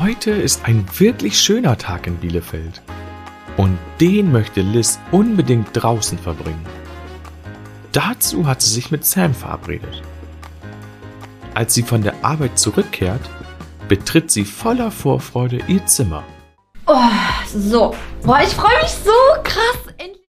Heute ist ein wirklich schöner Tag in Bielefeld. Und den möchte Liz unbedingt draußen verbringen. Dazu hat sie sich mit Sam verabredet. Als sie von der Arbeit zurückkehrt, betritt sie voller Vorfreude ihr Zimmer. Oh, so. Boah, ich freue mich so krass.